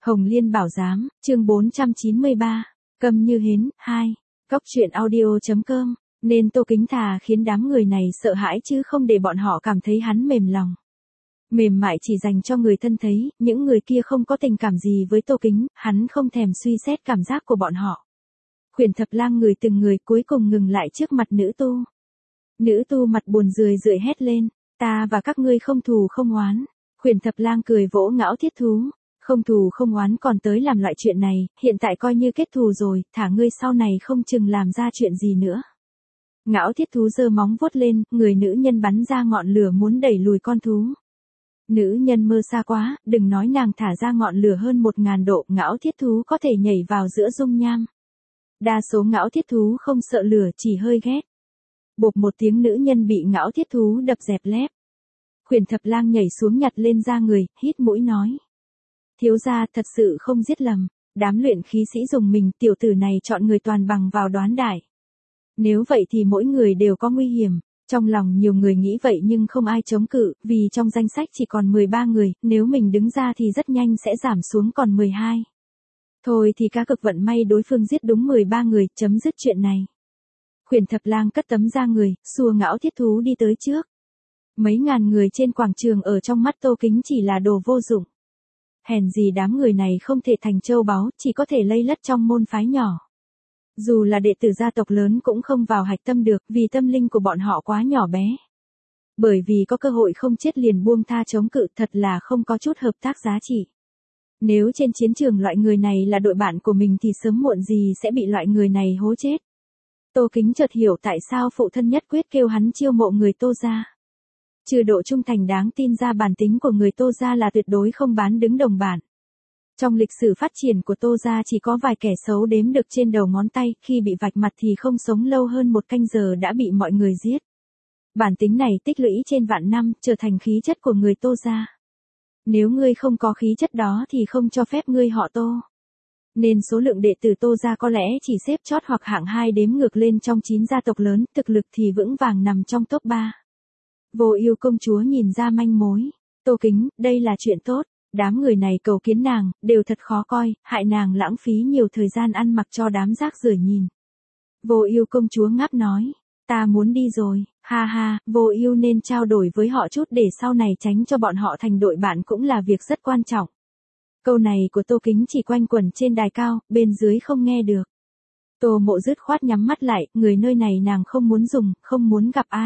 Hồng Liên Bảo Giám, chương 493, Câm Như Hến, 2, Cóc truyện audio.com, nên Tô Kính thà khiến đám người này sợ hãi chứ không để bọn họ cảm thấy hắn mềm lòng. Mềm mại chỉ dành cho người thân thấy, những người kia không có tình cảm gì với Tô Kính, hắn không thèm suy xét cảm giác của bọn họ. Khuyển Thập Lang người từng người cuối cùng ngừng lại trước mặt nữ tu. Nữ tu mặt buồn rười rượi hét lên, ta và các ngươi không thù không oán. Khuyển Thập Lang cười vỗ Ngạo Thiết Thú, không thù không oán còn tới làm loại chuyện này, hiện tại coi như kết thù rồi, thả ngươi sau này không chừng làm ra chuyện gì nữa. Ngạo Thiết Thú giơ móng vuốt lên, người nữ nhân bắn ra ngọn lửa muốn đẩy lùi con thú. Nữ nhân mơ xa quá, đừng nói nàng thả ra ngọn lửa hơn 1000 độ, Ngạo Thiết Thú có thể nhảy vào giữa dung nham. Đa số Ngạo Thiết Thú không sợ lửa, chỉ hơi ghét. Bộp một tiếng, nữ nhân bị Ngạo Thiết Thú đập dẹp lép. Khuyển Thập Lang nhảy xuống nhặt lên da người, hít mũi nói. Thiếu gia thật sự không giết lầm, đám luyện khí sĩ dùng mình, tiểu tử này chọn người toàn bằng vào đoán đại. Nếu vậy thì mỗi người đều có nguy hiểm. Trong lòng nhiều người nghĩ vậy nhưng không ai chống cự, vì trong danh sách chỉ còn 13 người, nếu mình đứng ra thì rất nhanh sẽ giảm xuống còn 12. Thôi thì cá cực vận may đối phương giết đúng 13 người, chấm dứt chuyện này. Khuyển Thập Lang cất tấm da người, xua Ngạo Thiết Thú đi tới trước. Mấy ngàn người trên quảng trường ở trong mắt Tô Kính chỉ là đồ vô dụng. Hèn gì đám người này không thể thành châu báu, chỉ có thể lây lất trong môn phái nhỏ. Dù là đệ tử gia tộc lớn cũng không vào hạch tâm được, vì tâm linh của bọn họ quá nhỏ bé. Bởi vì có cơ hội không chết liền buông tha chống cự, thật là không có chút hợp tác giá trị. Nếu trên chiến trường loại người này là đội bạn của mình thì sớm muộn gì sẽ bị loại người này hố chết. Tô Kính chợt hiểu tại sao phụ thân nhất quyết kêu hắn chiêu mộ người Tô gia. Trừ độ trung thành đáng tin ra, bản tính của người Tô gia là tuyệt đối không bán đứng đồng bản. Trong lịch sử phát triển của Tô gia chỉ có vài kẻ xấu đếm được trên đầu ngón tay, khi bị vạch mặt thì không sống lâu hơn 1 canh giờ đã bị mọi người giết. Bản tính này tích lũy trên vạn năm, trở thành khí chất của người Tô gia. Nếu ngươi không có khí chất đó thì không cho phép ngươi họ Tô. Nên số lượng đệ tử Tô gia có lẽ chỉ xếp chót hoặc hạng 2 đếm ngược lên trong 9 gia tộc lớn, thực lực thì vững vàng nằm trong top 3. Vô Ưu công chúa nhìn ra manh mối. Tô Kính, đây là chuyện tốt. Đám người này cầu kiến nàng, đều thật khó coi, hại nàng lãng phí nhiều thời gian ăn mặc cho đám rác rưởi nhìn. Vô Ưu công chúa ngáp nói, ta muốn đi rồi, ha ha, Vô Ưu nên trao đổi với họ chút để sau này tránh cho bọn họ thành đội bạn cũng là việc rất quan trọng. Câu này của Tô Kính chỉ quanh quẩn trên đài cao, bên dưới không nghe được. Tô Mộ dứt khoát nhắm mắt lại, người nơi này nàng không muốn dùng, không muốn gặp ai.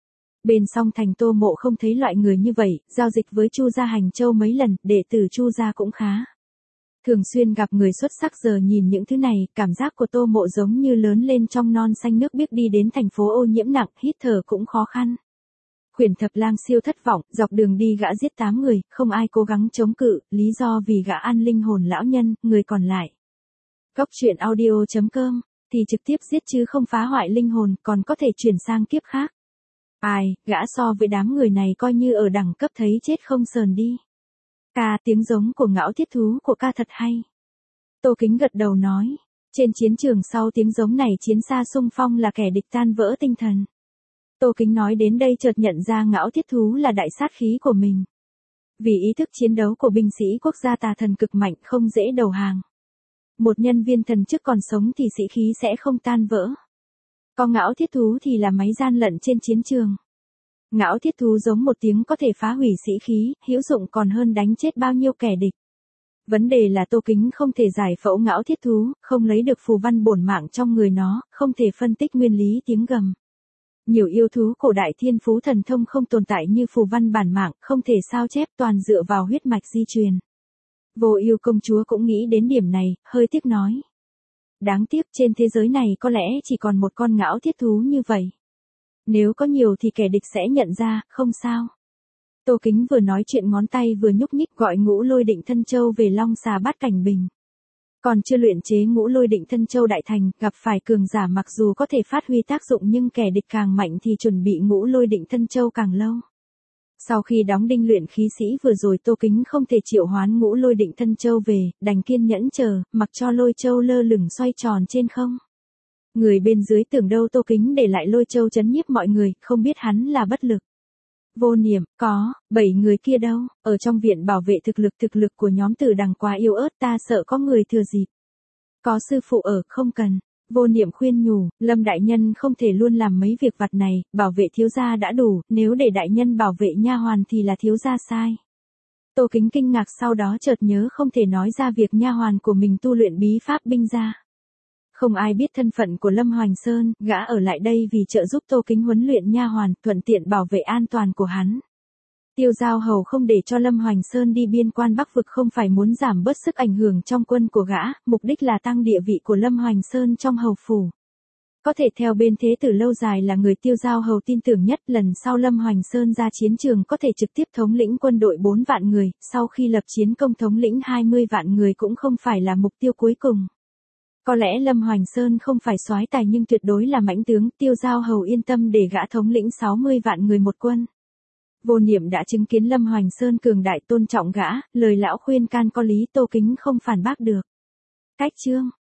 Bên song thành Tô Mộ không thấy loại người như vậy, giao dịch với Chu gia Hành Châu mấy lần, đệ tử Chu gia cũng khá. Thường xuyên gặp người xuất sắc, giờ nhìn những thứ này, cảm giác của Tô Mộ giống như lớn lên trong non xanh nước biếc đi đến thành phố ô nhiễm nặng, hít thở cũng khó khăn. Khuyển Thập Lang siêu thất vọng, dọc đường đi gã giết 8 người, không ai cố gắng chống cự, lý do vì gã ăn linh hồn lão nhân, người còn lại. Cóc truyện audio.com, thì trực tiếp giết chứ không phá hoại linh hồn, còn có thể chuyển sang kiếp khác. Ai, gã so với đám người này coi như ở đẳng cấp thấy chết không sờn đi. Ca, tiếng giống của Ngạo Thiết Thú của ca thật hay. Tô Kính gật đầu nói, trên chiến trường sau tiếng giống này chiến xa xung phong là kẻ địch tan vỡ tinh thần. Tô Kính nói đến đây chợt nhận ra Ngạo Thiết Thú là đại sát khí của mình. Vì ý thức chiến đấu của binh sĩ quốc gia tà thần cực mạnh, không dễ đầu hàng. Một nhân viên thần chức còn sống thì sĩ khí sẽ không tan vỡ. Có Ngạo Thiết Thú thì là máy gian lận trên chiến trường. Ngạo Thiết Thú giống một tiếng có thể phá hủy sĩ khí, hữu dụng còn hơn đánh chết bao nhiêu kẻ địch. Vấn đề là Tô Kính không thể giải phẫu Ngạo Thiết Thú, không lấy được phù văn bổn mạng trong người nó, không thể phân tích nguyên lý tiếng gầm. Nhiều yêu thú cổ đại thiên phú thần thông không tồn tại như phù văn bản mạng, không thể sao chép, toàn dựa vào huyết mạch di truyền. Vô Ưu công chúa cũng nghĩ đến điểm này, hơi tiếc nói. Đáng tiếc trên thế giới này có lẽ chỉ còn một con Ngạo Thiết Thú như vậy. Nếu có nhiều thì kẻ địch sẽ nhận ra, không sao. Tô Kính vừa nói chuyện ngón tay vừa nhúc nhích gọi Ngũ Lôi Định Thân Châu về Long Xà Bát Cảnh Bình. Còn chưa luyện chế Ngũ Lôi Định Thân Châu đại thành, gặp phải cường giả mặc dù có thể phát huy tác dụng nhưng kẻ địch càng mạnh thì chuẩn bị Ngũ Lôi Định Thân Châu càng lâu. Sau khi đóng đinh luyện khí sĩ vừa rồi, Tô Kính không thể triệu hoán Ngũ Lôi Định Thân Châu về, đành kiên nhẫn chờ, mặc cho lôi châu lơ lửng xoay tròn trên không. Người bên dưới tưởng đâu Tô Kính để lại lôi châu trấn nhiếp mọi người, không biết hắn là bất lực. Vô Niệm, có, 7 người kia đâu, ở trong viện bảo vệ thực lực của nhóm Tử Đằng quá yếu ớt, ta sợ có người thừa dịp. Có sư phụ ở, không cần. Vô Niệm khuyên nhủ, Lâm đại nhân không thể luôn làm mấy việc vặt này, bảo vệ thiếu gia đã đủ, nếu để đại nhân bảo vệ nha hoàn thì là thiếu gia sai. Tô Kính kinh ngạc, sau đó chợt nhớ không thể nói ra việc nha hoàn của mình tu luyện bí pháp binh ra. Không ai biết thân phận của Lâm Hoành Sơn, gã ở lại đây vì trợ giúp Tô Kính huấn luyện nha hoàn, thuận tiện bảo vệ an toàn của hắn. Tiêu Giao Hầu không để cho Lâm Hoành Sơn đi biên quan Bắc vực không phải muốn giảm bớt sức ảnh hưởng trong quân của gã, mục đích là tăng địa vị của Lâm Hoành Sơn trong hầu phủ. Có thể theo bên thế tử lâu dài là người Tiêu Giao Hầu tin tưởng nhất, lần sau Lâm Hoành Sơn ra chiến trường có thể trực tiếp thống lĩnh quân đội 4 vạn người, sau khi lập chiến công thống lĩnh 20 vạn người cũng không phải là mục tiêu cuối cùng. Có lẽ Lâm Hoành Sơn không phải soái tài nhưng tuyệt đối là mãnh tướng, Tiêu Giao Hầu yên tâm để gã thống lĩnh 60 vạn người một quân. Vô Niệm đã chứng kiến Lâm Hoành Sơn cường đại tôn trọng gã, lời lão khuyên can có lý, Tô Kính không phản bác được. Cách chương